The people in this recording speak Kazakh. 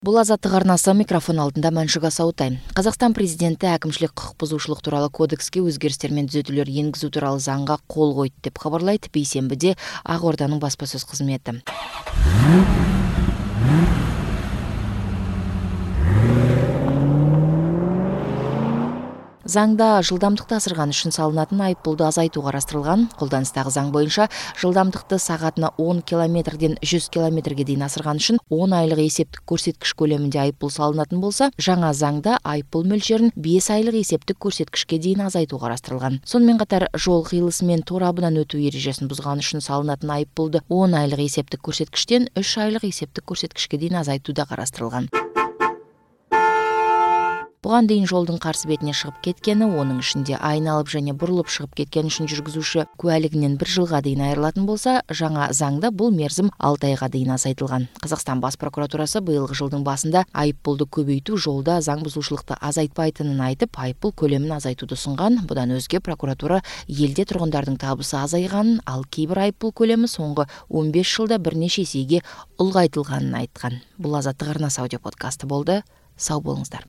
Бұл азаттық арнасы, микрофон алдында Мәншүк Асаутай. Қазақстан президенті әкімшілік құқық бұзушылық туралы кодекске өзгерістер мен түзетулер енгізу туралы заңға қол қойды деп хабарлайды бейсенбіде Ақорданың баспасөз қызметі. Заңда жылдамдықты асырған үшін салынатын айыппұлды азайту қарастырылған. Қолданыстағы заң бойынша жылдамдықты сағатына 10 километрден 100 километрге дейін асырған үшін 10 айлық есептік көрсеткіш көлемінде айыппұл салынатын болса, жаңа заңда айыппұл мөлшерін 5 айлық есептік көрсеткішке дейін азайту қарастырылған. Сонымен қатар жол қиылысы мен торабынан өту ережесін бұзған үшін салынатын айыппұлды 10 айлық есептік көрсеткіштен 3 айлық есептік көрсеткішке дейін азайту да қарастырылған. Бұған дейін жолдың қарсы бетіне шығып кеткені, оның ішінде айналып және бұрылып шығып кеткен үшін жүргізуші куәлігінен 1 жылға дейін айырылатын болса, жаңа заңда бұл мерзім 6 айға дейін азайтылған. Қазақстан бас прокуратурасы биылғы жылдың басында айыппұлды көбейту жолда заң бұзушылықты азайтпайтынын айтып, айыппұл көлемін азайтуды ұсынған. Бұдан өзге прокуратура елде тұрғындардың табысы азайғанын, ал кейбір айыппұл көлемі соңғы 15 жылда бірнеше есеге ұлғайтылғанын айтқан. Бұл азаттық арнасы аудиоподкасты болды. Сау болыңыздар.